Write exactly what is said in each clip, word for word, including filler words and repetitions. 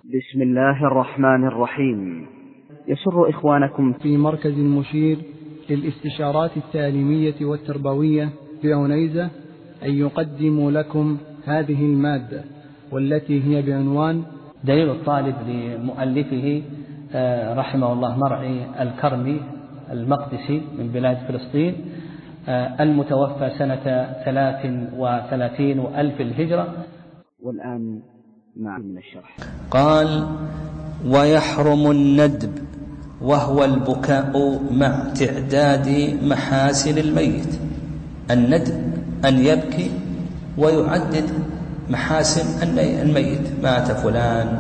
بسم الله الرحمن الرحيم. يسر إخوانكم في مركز المشير للاستشارات التعليمية والتربوية بعنيزة أن يقدموا لكم هذه المادة، والتي هي بعنوان دليل الطالب لمؤلفه رحمه الله مرعي الكرمي المقدسي من بلاد فلسطين، المتوفى سنة ثلاث وثلاثين وألف الهجرة. والآن مع من الشرح. قال: ويحرم الندب وهو البكاء مع تعداد محاسن الميت. الندب أن يبكي ويعدد محاسن الميت. مات فلان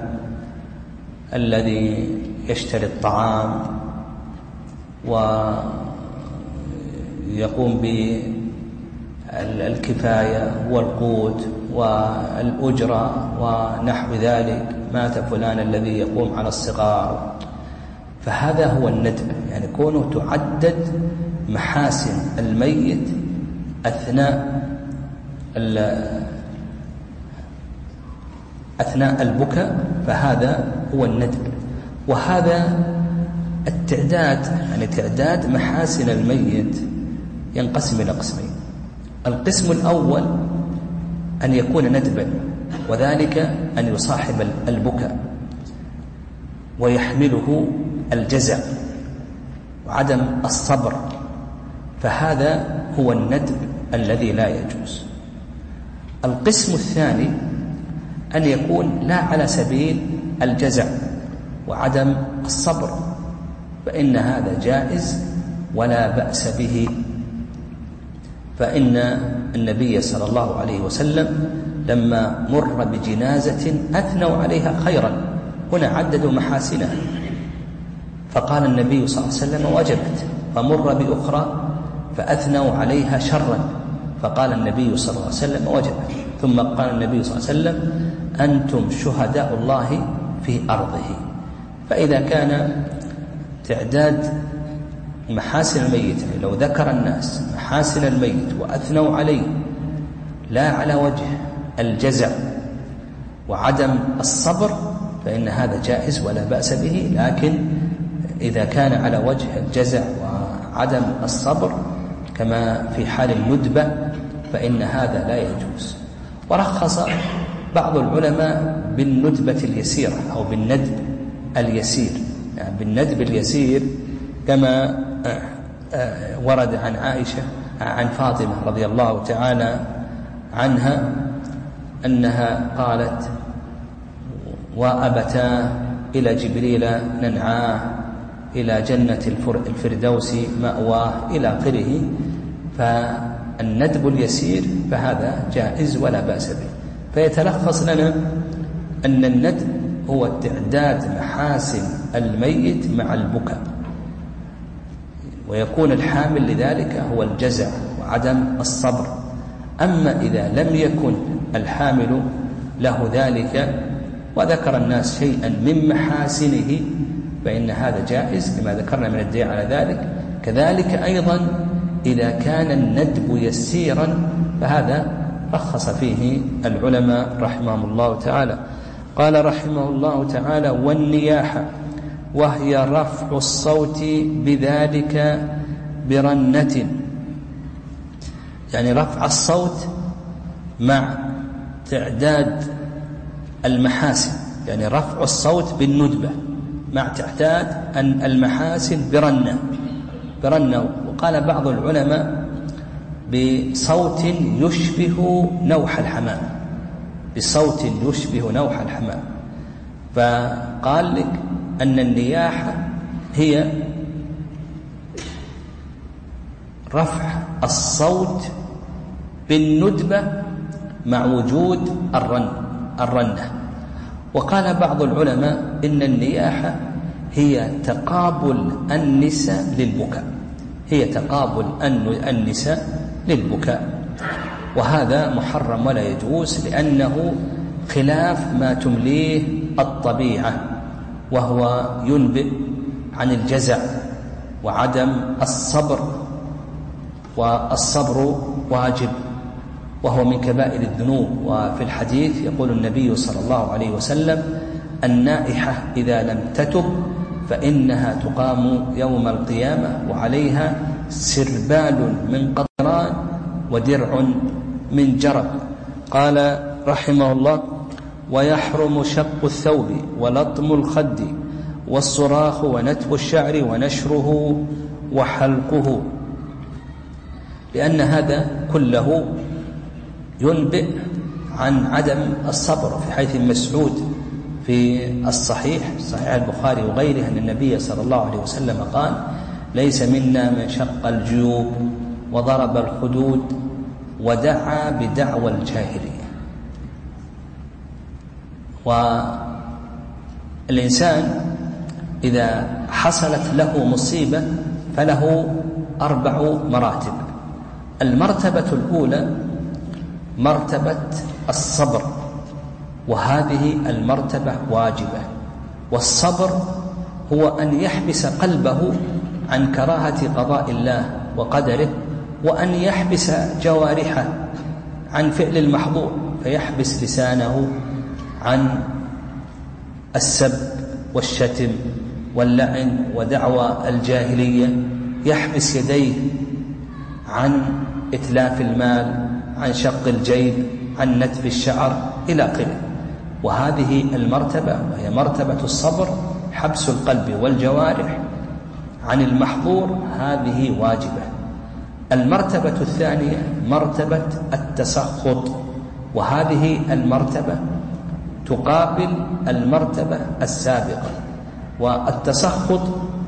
الذي يشتري الطعام ويقوم بالكفاية والقوت والأجرة ونحو ذلك، مات فلان الذي يقوم على الصغار. فهذا هو الندب، يعني كونه تعدد محاسن الميت أثناء أثناء البكاء، فهذا هو الندب. وهذا التعداد، يعني تعداد محاسن الميت، ينقسم إلى قسمين. القسم الأول أن يكون ندبا، وذلك أن يصاحب البكاء ويحمله الجزع وعدم الصبر، فهذا هو الندب الذي لا يجوز. القسم الثاني أن يكون لا على سبيل الجزع وعدم الصبر، فإن هذا جائز ولا بأس به. فإن النبي صلى الله عليه وسلم لما مر بجنازة أثنوا عليها خيرا، هنا عددوا محاسنها، فقال النبي صلى الله عليه وسلم: وجبت. فمر بأخرى فأثنوا عليها شرا، فقال النبي صلى الله عليه وسلم: وجبت. ثم قال النبي صلى الله عليه وسلم: أنتم شهداء الله في أرضه. فإذا كان تعداد محاسن الميت، يعني لو ذكر الناس محاسن الميت وأثنوا عليه لا على وجه الجزع وعدم الصبر، فإن هذا جائز ولا بأس به. لكن إذا كان على وجه الجزع وعدم الصبر كما في حال الندبة، فإن هذا لا يجوز. ورخص بعض العلماء بالندبة اليسيرة أو بالندب اليسير، يعني بالندب اليسير كما ورد عن عائشة عن فاطمة رضي الله تعالى عنها أنها قالت: وأبتا إلى جبريل ننعاه، إلى جنة الفردوس مأواه، إلى آخره. فالندب اليسير فهذا جائز ولا بأس به. فيتلخص لنا أن الندب هو تعداد محاسن الميت مع البكاء، ويكون الحامل لذلك هو الجزع وعدم الصبر. أما إذا لم يكن الحامل له ذلك وذكر الناس شيئا من محاسنه، فإن هذا جائز كما ذكرنا من الدليل على ذلك. كذلك أيضا إذا كان الندب يسيرا فهذا رخص فيه العلماء رحمهم الله تعالى. قال رحمه الله تعالى: والنياحة وهي رفع الصوت بذلك برنة، يعني رفع الصوت مع تعداد المحاسن، يعني رفع الصوت بالندبة مع تعداد المحاسن برنة برنة وقال بعض العلماء بصوت يشبه نوح الحمام، بصوت يشبه نوح الحمام. فقال لك أن النياحة هي رفع الصوت بالندبة مع وجود الرن الرنة. وقال بعض العلماء إن النياحة هي تقابل النساء للبكاء، هي تقابل النساء للبكاء، وهذا محرم ولا يجوز، لأنه خلاف ما تمليه الطبيعة، وهو ينبئ عن الجزع وعدم الصبر، والصبر واجب وهو من كبائر الذنوب. وفي الحديث يقول النبي صلى الله عليه وسلم: النائحة إذا لم تتب فإنها تقام يوم القيامة وعليها سربال من قطران ودرع من جرب. قال رحمه الله: ويحرم شق الثوب ولطم الخد والصراخ ونتف الشعر ونشره وحلقه، لأن هذا كله ينبئ عن عدم الصبر، في حيث مسعود في الصحيح صحيح البخاري وغيره أن النبي صلى الله عليه وسلم قال: ليس منا من شق الجيوب وضرب الخدود ودعا بدعوى الجاهلية. والإنسان إذا حصلت له مصيبة فله أربع مراتب. المرتبة الأولى مرتبة الصبر، وهذه المرتبة واجبة. والصبر هو أن يحبس قلبه عن كراهة قضاء الله وقدره، وأن يحبس جوارحه عن فعل المحظور، فيحبس لسانه عن السب والشتم واللعن ودعوى الجاهلية، يحبس يديه عن إتلاف المال، عن شق الجيب، عن نتف الشعر إلى آخره. وهذه المرتبة وهي مرتبة الصبر، حبس القلب والجوارح عن المحظور، هذه واجبة. المرتبة الثانية مرتبة التسخط، وهذه المرتبة تقابل المرتبة السابقة. والتسخط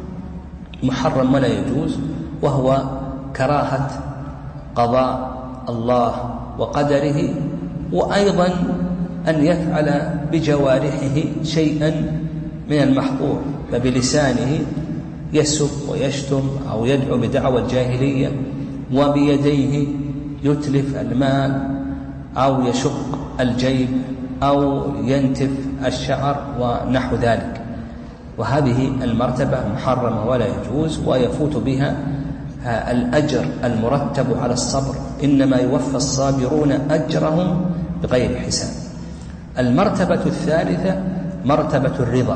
محرم ولا يجوز، وهو كراهة قضاء الله وقدره، وأيضا أن يفعل بجوارحه شيئا من المحظور، فبلسانه يسب ويشتم أو يدعو بدعوى الجاهلية، وبيديه يتلف المال أو يشق الجيب أو ينتف الشعر ونحو ذلك. وهذه المرتبة محرمة ولا يجوز، ويفوت بها الأجر المرتب على الصبر، إنما يوفى الصابرون أجرهم بغير حساب. المرتبة الثالثة مرتبة الرضا،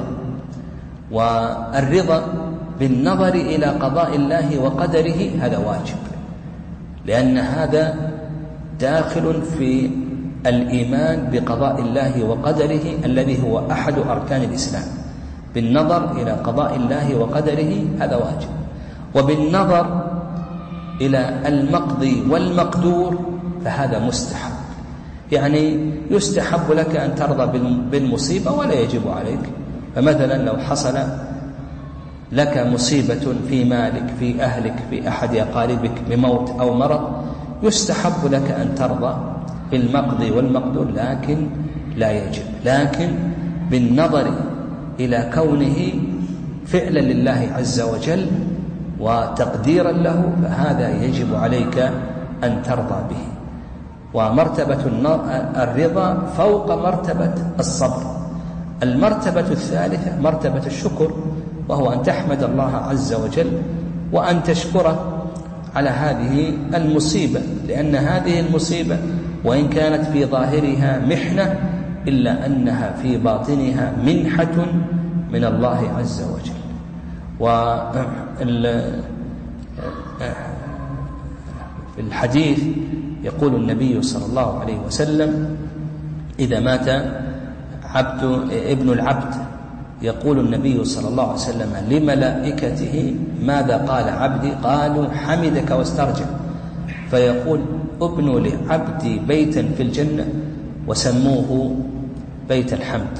والرضا بالنظر إلى قضاء الله وقدره هذا واجب، لأن هذا داخل في الإيمان بقضاء الله وقدره الذي هو أحد أركان الإسلام. بالنظر إلى قضاء الله وقدره هذا واجب، وبالنظر إلى المقضي والمقدور فهذا مستحب. يعني يستحب لك أن ترضى بالمصيبة ولا يجب عليك. فمثلا لو حصل لك مصيبة في مالك، في أهلك، في أحد أقاربك بموت أو مرض، يستحب لك أن ترضى بالمقضي والمقدور، لكن لا يجب. لكن بالنظر إلى كونه فعلا لله عز وجل وتقديرا له فهذا يجب عليك أن ترضى به. ومرتبة الرضا فوق مرتبة الصبر. المرتبة الثالثة مرتبة الشكر، وهو أن تحمد الله عز وجل وأن تشكره على هذه المصيبة، لأن هذه المصيبة وإن كانت في ظاهرها محنة إلا أنها في باطنها منحة من الله عز وجل. وفي الحديث يقول النبي صلى الله عليه وسلم: إذا مات عبد ابن العبد، يقول النبي صلى الله عليه وسلم لملائكته: ماذا قال عبدي؟ قالوا: حمدك واسترجع. فيقول: ابنوا لعبدي بيتا في الجنة وسموه بيت الحمد.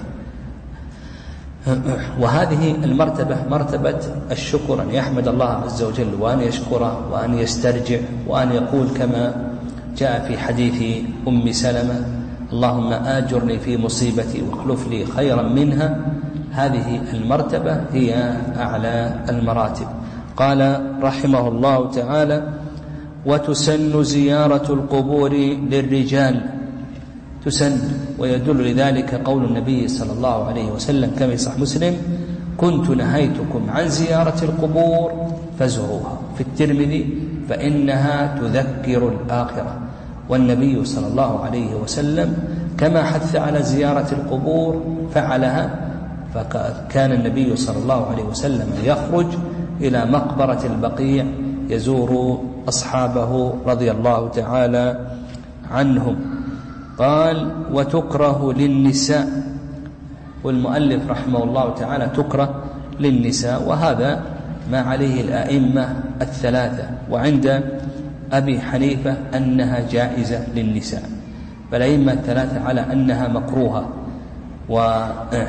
وهذه المرتبة مرتبة الشكر، أن يحمد الله عز وجل وأن يشكره وأن يسترجع وأن يقول كما جاء في حديث أم سلمة: اللهم آجرني في مصيبتي واخلف لي خيرا منها. هذه المرتبة هي أعلى المراتب. قال رحمه الله تعالى: وتسن زيارة القبور للرجال. تسن، ويدل لذلك قول النبي صلى الله عليه وسلم كما في صحيح مسلم: كنت نهيتكم عن زيارة القبور فزوروها. في الترمذي: فإنها تذكر الآخرة. والنبي صلى الله عليه وسلم كما حث على زيارة القبور فعلها، فكان النبي صلى الله عليه وسلم يخرج إلى مقبرة البقيع يزور أصحابه رضي الله تعالى عنهم. قال: وتكره للنساء، والمؤلف رحمه الله تعالى تكره للنساء، وهذا ما عليه الأئمة الثلاثة. وعند أبي حنيفة أنها جائزة للنساء، فالأئمة الثلاثة على أنها مكروهة. وعند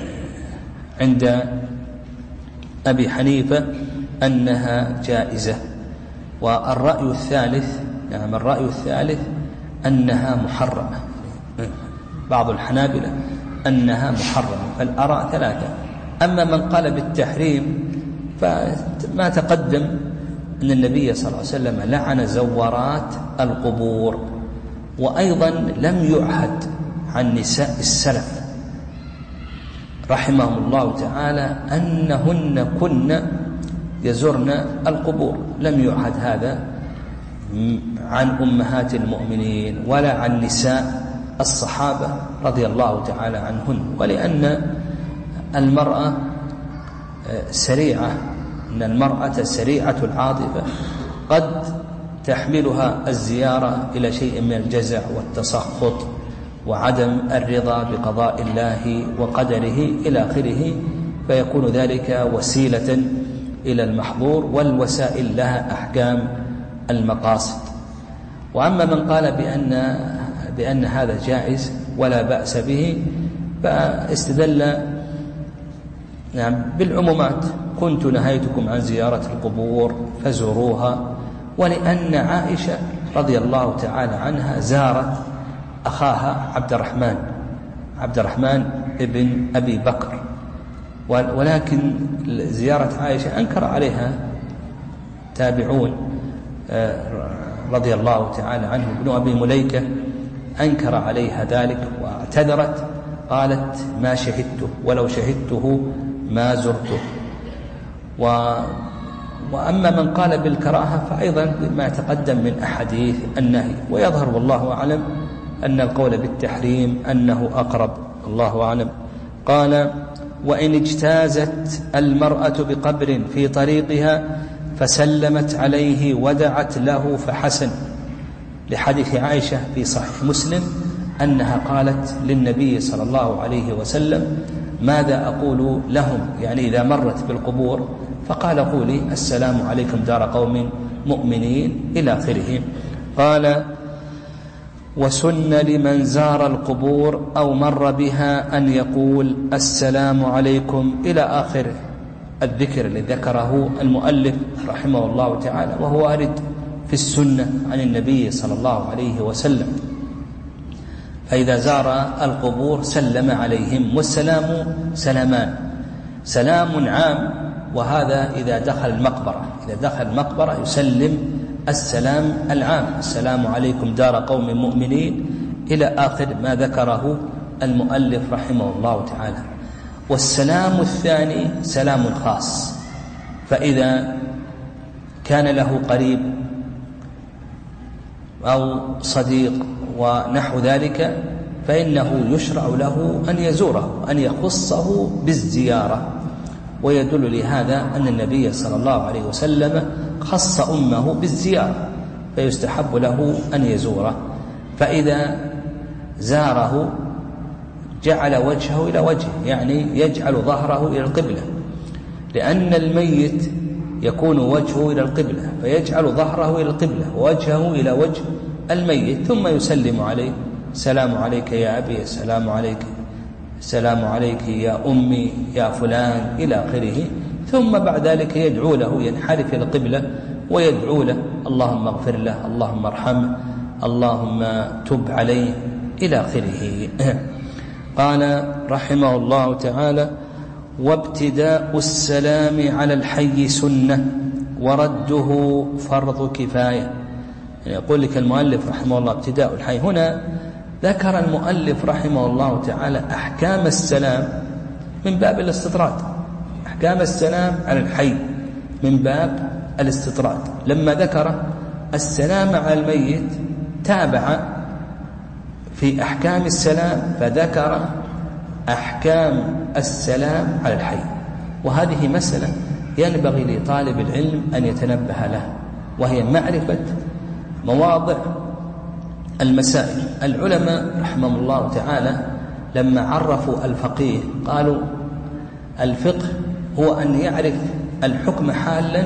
أبي حنيفة أنها جائزة. والرأي الثالث نعم الرأي الثالث أنها محرمة. بعض الحنابلة أنها محرمة، فالآراء ثلاثة. أما من قال بالتحريم فما تقدم أن النبي صلى الله عليه وسلم لعن زوارات القبور، وأيضا لم يعهد عن نساء السلف رحمهم الله تعالى أنهن كن يزرن القبور، لم يعهد هذا عن أمهات المؤمنين ولا عن نساء الصحابة رضي الله تعالى عنهن. ولأن المرأة سريعة أن المرأة سريعة العاطفة، قد تحملها الزيارة إلى شيء من الجزع والتسخط وعدم الرضا بقضاء الله وقدره إلى آخره، فيكون ذلك وسيلة إلى المحظور، والوسائل لها أحكام المقاصد. وأما من قال بأن, بأن هذا جائز ولا بأس به فاستدل نعم بالعمومات: كنت نهيتكم عن زيارة القبور فزوروها. ولأن عائشة رضي الله تعالى عنها زارت أخاها عبد الرحمن عبد الرحمن ابن أبي بكر، ولكن زيارة عائشة أنكر عليها تابعون رضي الله تعالى عنه. ابن أبي مليكة أنكر عليها ذلك واعتذرت، قالت: ما شهدته، ولو شهدته ما زرته. و وأما من قال بالكراهة فأيضا ما تقدم من أحاديث النهي. ويظهر والله أعلم أن القول بالتحريم أنه أقرب، الله أعلم. قال: وإن اجتازت المرأة بقبر في طريقها فسلمت عليه ودعت له فحسن، لحديث عائشة في صحيح مسلم أنها قالت للنبي صلى الله عليه وسلم: ماذا أقول لهم؟ يعني إذا مرت بالقبور، فقال: قولي السلام عليكم دار قوم مؤمنين إلى آخره. قال: وسن لمن زار القبور أو مر بها أن يقول السلام عليكم إلى آخر الذكر الذي ذكره المؤلف رحمه الله تعالى، وهو وارد في السنة عن النبي صلى الله عليه وسلم. فإذا زار القبور سلم عليهم، والسلام سلامان: سلام عام، وهذا إذا دخل المقبرة إذا دخل المقبرة يسلم السلام العام: السلام عليكم دار قوم مؤمنين إلى آخر ما ذكره المؤلف رحمه الله تعالى. والسلام الثاني سلام خاص، فإذا كان له قريب أو صديق ونحو ذلك فإنه يشرع له أن يزوره، أن يخصه بالزيارة. ويدل لهذا أن النبي صلى الله عليه وسلم خص أمه بالزيارة، فيستحب له أن يزوره. فإذا زاره جعل وجهه إلى وجهه، يعني يجعل ظهره إلى القبلة، لأن الميت يكون وجهه إلى القبلة، فيجعل ظهره إلى القبلة ووجهه إلى وجه الميت، ثم يسلم عليه: السلام عليك يا أبي، السلام عليك السلام عليك يا أمي يا فلان إلى آخره. ثم بعد ذلك يدعو له، ينحرف إلى القبلة ويدعو له: اللهم اغفر له، اللهم ارحمه، اللهم تب عليه إلى آخره. قال رحمه الله تعالى: وابتداء السلام على الحي سنة ورده فرض كفاية. يعني يقول لك المؤلف رحمه الله ابتداء الحي، هنا ذكر المؤلف رحمه الله تعالى أحكام السلام من باب الاستطراد، أحكام السلام على الحي من باب الاستطراد. لما ذكر السلام على الميت تابع في أحكام السلام، فذكر أحكام السلام على الحي. وهذه مسألة ينبغي لطالب العلم أن يتنبه له، وهي معرفة مواضع المسائل. العلماء رحمهم الله تعالى لما عرفوا الفقيه قالوا الفقه هو أن يعرف الحكم حالا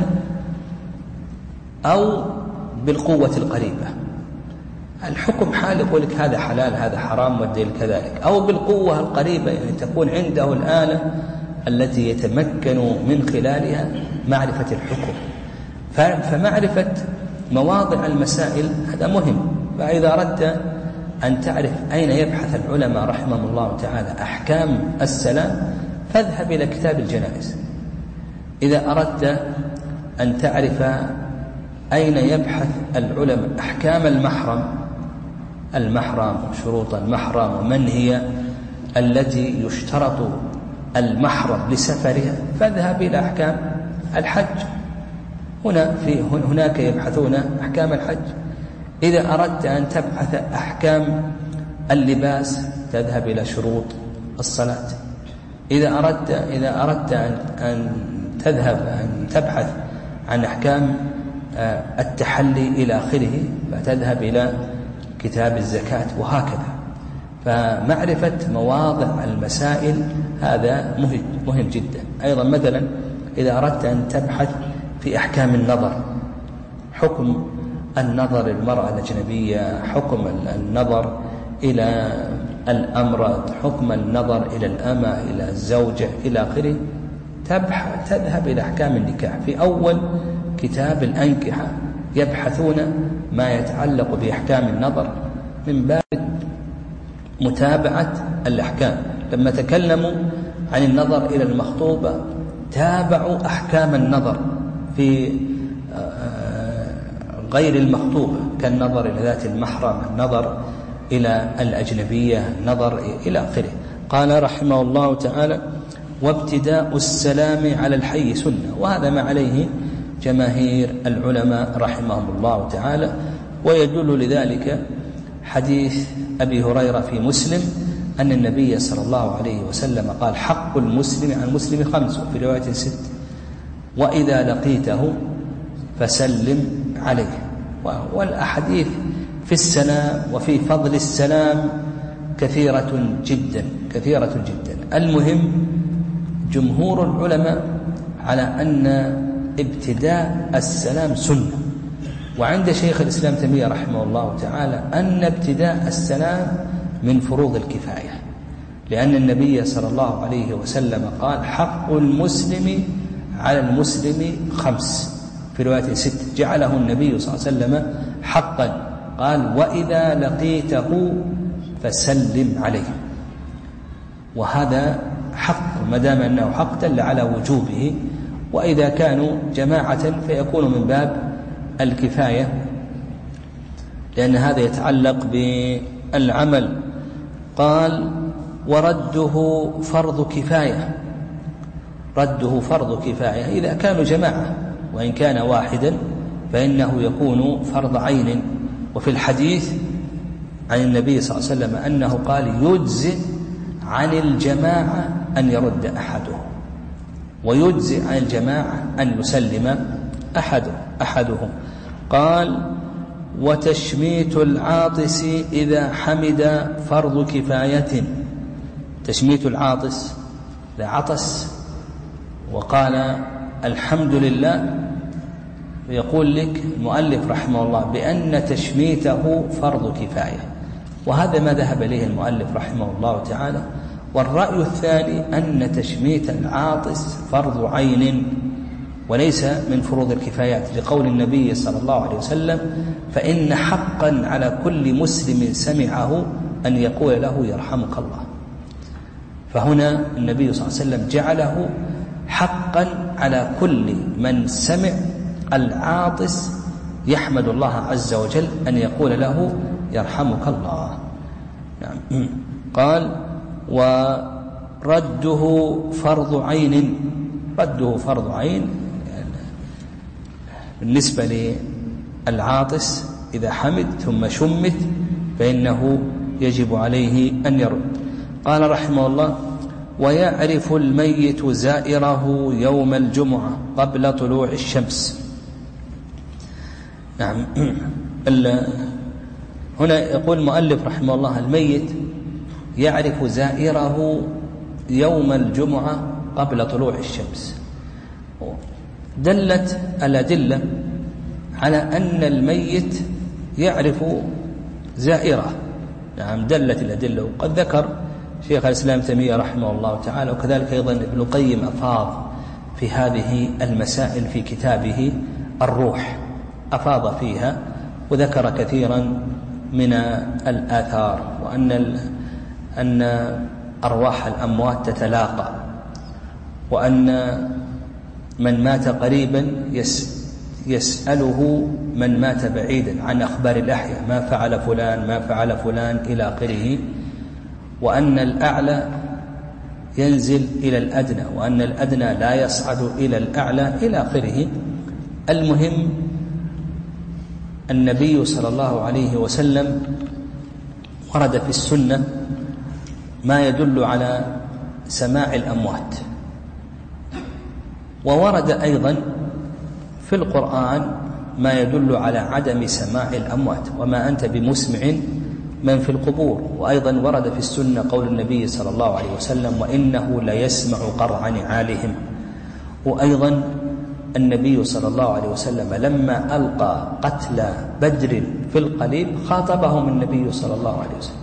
أو بالقوة القريبة. الحكم حال يقول لك هذا حلال هذا حرام والدليل كذلك، أو بالقوة القريبة يعني تكون عنده الآلة التي يتمكن من خلالها معرفة الحكم. فمعرفة مواضع المسائل هذا مهم. فإذا أردت أن تعرف أين يبحث العلماء رحمهم الله تعالى أحكام السلام فاذهب إلى كتاب الجنائز. إذا أردت أن تعرف أين يبحث العلماء أحكام المحرم المحرم وشروط المحرم ومن هي التي يشترط المحرم لسفرها فاذهب إلى أحكام الحج. هنا في هناك يبحثون أحكام الحج. إذا أردت أن تبحث أحكام اللباس تذهب إلى شروط الصلاة. إذا أردت إذا أردت أن أن تذهب أن تبحث عن أحكام التحلي إلى آخره فتذهب إلى كتاب الزكاة وهكذا. فمعرفة مواضع المسائل هذا مهم مهم جدا. أيضا مثلا إذا أردت أن تبحث في أحكام النظر، حكم النظر للمرأة الأجنبية، حكم النظر إلى الأمرد، حكم النظر إلى الأمة إلى الزوجة إلى آخره، تبحث تذهب إلى أحكام النكاح. في أول كتاب الأنكحة يبحثون ما يتعلق بأحكام النظر من باب متابعة الأحكام. لما تكلموا عن النظر إلى المخطوبة تابعوا أحكام النظر في غير المخطوبة كالنظر إلى ذات المحرم، النظر إلى الأجنبية، نظر إلى آخره. قال رحمه الله تعالى: وابتداء السلام على الحي سنة. وهذا ما عليه جماهير العلماء رحمهم الله تعالى. ويدل لذلك حديث أبي هريرة في مسلم أن النبي صلى الله عليه وسلم قال: حق المسلم على المسلم خمس، وفي رواية ست، وإذا لقيته فسلم عليه. والأحاديث في السلام وفي فضل السلام كثيرة جدا كثيرة جدا. المهم جمهور العلماء على أن ابتداء السلام سنة. وعند شيخ الإسلام تيمية رحمه الله تعالى أن ابتداء السلام من فروض الكفاية، لأن النبي صلى الله عليه وسلم قال: حق المسلم على المسلم خمس، في رواية ست، جعله النبي صلى الله عليه وسلم حقا. قال: وإذا لقيته فسلم عليه. وهذا حق، ما دام أنه حق دل على وجوبه. وإذا كانوا جماعة فيكون من باب الكفاية، لأن هذا يتعلق بالعمل. قال: ورده فرض كفاية. رده فرض كفاية إذا كانوا جماعة، وإن كان واحدا فإنه يكون فرض عين. وفي الحديث عن النبي صلى الله عليه وسلم أنه قال: يجزئ عن الجماعة أن يرد أحدهم، ويجزئ عن الجماعة أن يسلم أحد أحدهم. قال: وتشميت العاطس إذا حمد فرض كفاية. تشميت العاطس إذا عطس وقال الحمد لله، ويقول لك المؤلف رحمه الله بأن تشميته فرض كفاية. وهذا ما ذهب إليه المؤلف رحمه الله تعالى. والرأي الثاني أن تشميت العاطس فرض عين وليس من فروض الكفايات، لقول النبي صلى الله عليه وسلم: فإن حقا على كل مسلم سمعه أن يقول له يرحمك الله. فهنا النبي صلى الله عليه وسلم جعله حقا على كل من سمع العاطس يحمد الله عز وجل أن يقول له يرحمك الله. نعم. قال: ورده فرض عين. رده فرض عين بالنسبة للعاطس إذا حمد ثم شمت فإنه يجب عليه أن يرد. قال رحمه الله: ويعرف الميت زائره يوم الجمعة قبل طلوع الشمس. نعم. هنا يقول المؤلف رحمه الله الميت يعرف زائره يوم الجمعة قبل طلوع الشمس. دلت الأدلة على أن الميت يعرف زائره. نعم دلت الأدلة، وقد ذكر شيخ الإسلام تيمية رحمه الله تعالى، وكذلك أيضا ابن القيم أفاض في هذه المسائل في كتابه الروح، أفاض فيها وذكر كثيرا من الآثار، وأن أن أرواح الأموات تتلاقى، وأن من مات قريبا يسأله من مات بعيدا عن أخبار الأحياء، ما فعل فلان ما فعل فلان إلى آخره، وأن الأعلى ينزل إلى الأدنى، وأن الأدنى لا يصعد إلى الأعلى إلى آخره. المهم النبي صلى الله عليه وسلم ورد في السنة ما يدل على سماع الأموات، وورد أيضا في القرآن ما يدل على عدم سماع الأموات، وما أنت بمسمع من في القبور. وأيضا ورد في السنة قول النبي صلى الله عليه وسلم وإنه ليسمع قرع نعالهم. وأيضا النبي صلى الله عليه وسلم لما ألقى قتل بدر في القليب خاطبهم النبي صلى الله عليه وسلم،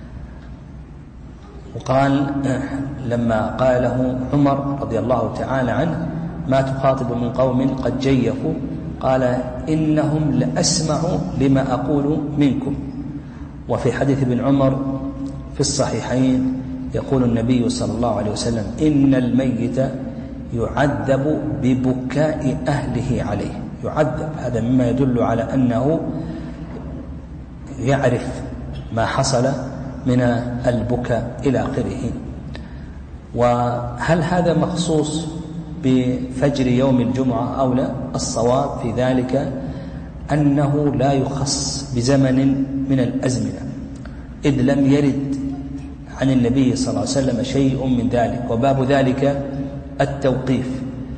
وقال لما قاله عمر رضي الله تعالى عنه ما تخاطب من قوم قد جيفوا، قال إنهم لأسمعوا لما أقول منكم. وفي حديث ابن عمر في الصحيحين يقول النبي صلى الله عليه وسلم إن الميت يعذب ببكاء أهله عليه، يعذب، هذا مما يدل على أنه يعرف ما حصل من البكاء إلى آخره. وهل هذا مخصوص بفجر يوم الجمعة أو لا؟ الصواب في ذلك أنه لا يخص بزمن من الأزمنة، إذ لم يرد عن النبي صلى الله عليه وسلم شيء من ذلك، وباب ذلك التوقيف.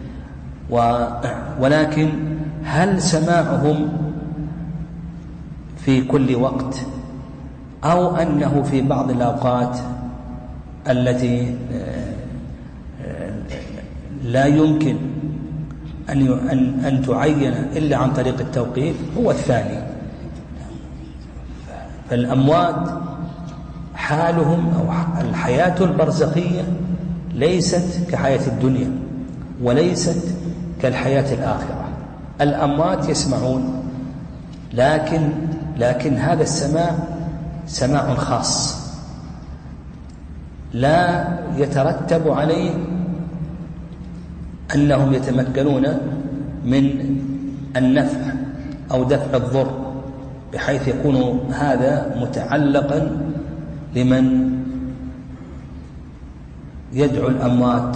ولكن هل سماعهم في كل وقت أو أنه في بعض الأوقات التي لا يمكن أن أن تعين إلا عن طريق التوقيف هو الثاني. فالأموات حالهم أو الحياة البرزخية ليست كحياة الدنيا وليست كالحياة الآخرة. الأموات يسمعون، لكن لكن هذا السماع سماع خاص لا يترتب عليه أنهم يتمكنون من النفع أو دفع الضر، بحيث يكون هذا متعلقا لمن يدعو الأموات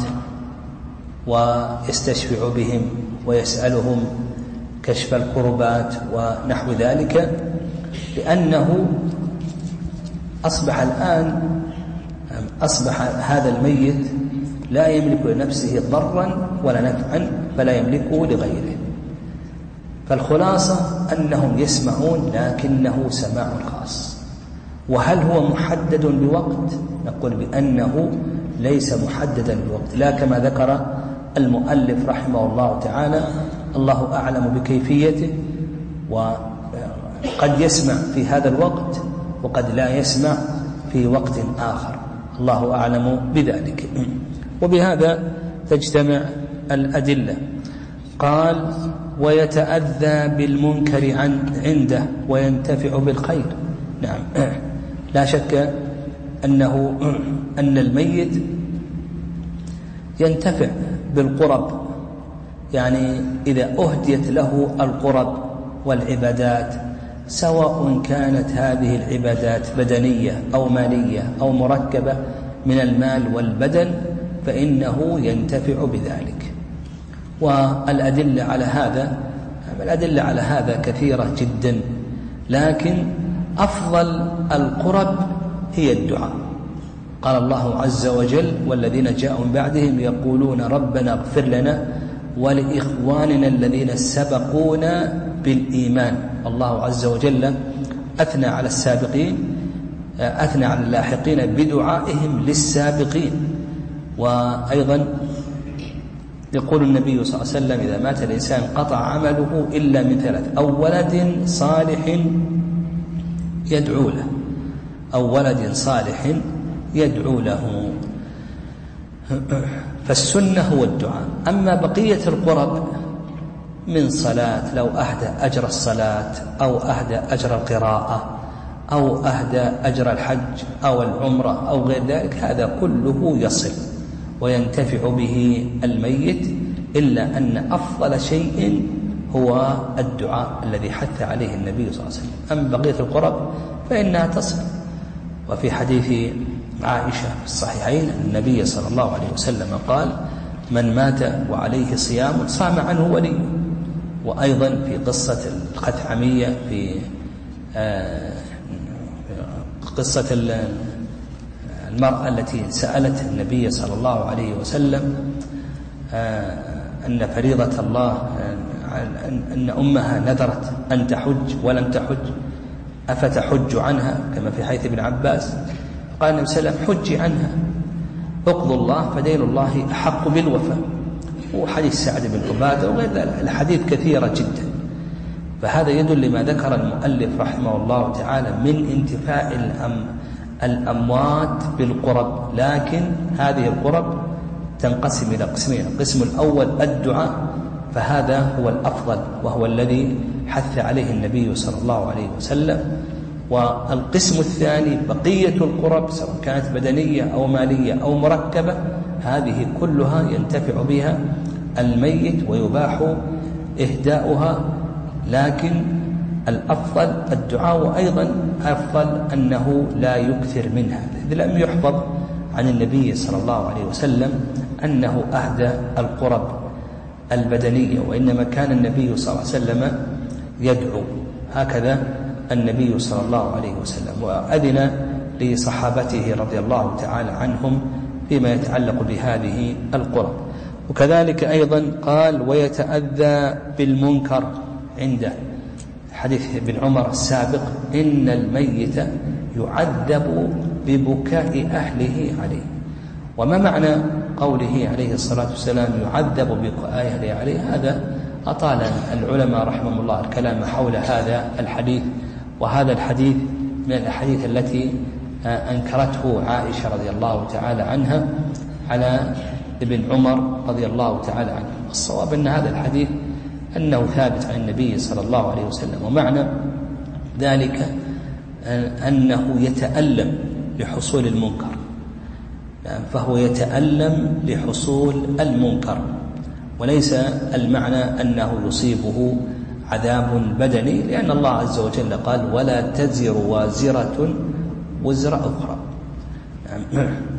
ويستشفع بهم ويسألهم كشف الكربات ونحو ذلك، لأنه أصبح الآن أصبح هذا الميت لا يملك لنفسه ضرا ولا نفعا فلا يملكه لغيره. فالخلاصة أنهم يسمعون لكنه سماع خاص. وهل هو محدد بوقت؟ نقول بأنه ليس محددا بوقت، لا كما ذكر المؤلف رحمه الله تعالى الله أعلم بكيفيته، وقد يسمع في هذا الوقت وقد لا يسمع في وقت آخر، الله أعلم بذلك. وبهذا تجتمع الأدلة. قال ويتأذى بالمنكر عنده وينتفع بالخير. نعم، لا شك أنه أن الميت ينتفع بالقرب، يعني إذا أهديت له القرب والعبادات، سواء كانت هذه العبادات بدنية أو مالية أو مركبة من المال والبدن، فإنه ينتفع بذلك. والأدلة على هذا الأدلة على هذا كثيرة جدا، لكن أفضل القرب هي الدعاء، قال الله عز وجل: والذين جاءوا من بعدهم يقولون ربنا اغفر لنا ولإخواننا الذين سبقونا بالإيمان. الله عز وجل أثنى على السابقين، أثنى على اللاحقين بدعائهم للسابقين. وأيضا يقول النبي صلى الله عليه وسلم: إذا مات الإنسان قطع عمله إلا من ثلاث: أو ولد صالح يدعو له، أو ولد صالح يدعو له. فالسنة هو الدعاء. أما بقية القرب من صلاة، لو أهدى أجر الصلاة أو أهدى أجر القراءة أو أهدى أجر الحج أو العمرة أو غير ذلك، هذا كله يصل وينتفع به الميت، إلا أن أفضل شيء هو الدعاء الذي حث عليه النبي صلى الله عليه وسلم. أما بقية القرب فإنها تصل. وفي حديث عائشة في الصحيحين النبي صلى الله عليه وسلم قال: من مات وعليه صيام صام عنه ولي. وأيضا في قصة الخثعمية، في قصة المرأة التي سألت النبي صلى الله عليه وسلم أن فريضة الله، أن أمها نذرت أن تحج ولم تحج، أفتحج عنها كما في حديث ابن عباس؟ قال النبي صلى الله عليه وسلم: حج عنها، اقضوا الله فدين الله أحق بالوفاء. وحديث سعد بن عبادة وغير ذلك، الحديث كثيرة جدا. فهذا يدل لما ذكر المؤلف رحمه الله تعالى من انتفاع الأم الأموات بالقرب. لكن هذه القرب تنقسم إلى قسمين: القسم الأول الدعاء، فهذا هو الأفضل وهو الذي حث عليه النبي صلى الله عليه وسلم. والقسم الثاني بقية القرب، سواء كانت بدنية أو مالية أو مركبة، هذه كلها ينتفع بها الميت ويباح إهداؤها، لكن الأفضل الدعاء. وأيضا أفضل أنه لا يكثر منها، إذ لم يحفظ عن النبي صلى الله عليه وسلم أنه أهدى القرب البدنية، وإنما كان النبي صلى الله عليه وسلم يدعو. هكذا النبي صلى الله عليه وسلم، وأذن لصحابته رضي الله تعالى عنهم فيما يتعلق بهذه القرب. وكذلك أيضا قال: ويتأذى بالمنكر عنده، حديث ابن عمر السابق: إن الميت يعذب ببكاء أهله عليه. وما معنى قوله عليه الصلاة والسلام يعذب ببكاء أهله عليه؟ هذا أطال العلماء رحمهم الله الكلام حول هذا الحديث. وهذا الحديث من الأحاديث التي أنكرته عائشة رضي الله تعالى عنها على ابن عمر رضي الله تعالى عنه. الصواب أن هذا الحديث أنه ثابت عن النبي صلى الله عليه وسلم. ومعنى ذلك أنه يتألم لحصول المنكر، فهو يتألم لحصول المنكر، وليس المعنى أنه يصيبه عذاب بدني، لأن الله عز وجل قال: ولا تزر وازرة وزر أخرى.